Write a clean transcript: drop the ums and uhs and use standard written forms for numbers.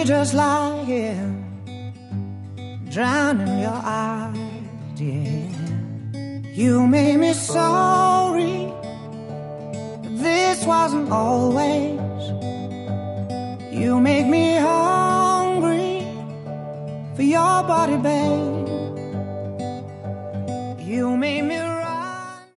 just like him, drown in your eyes, yeah. You made me sorry, but this wasn't always. You make me hungry for your body, baby.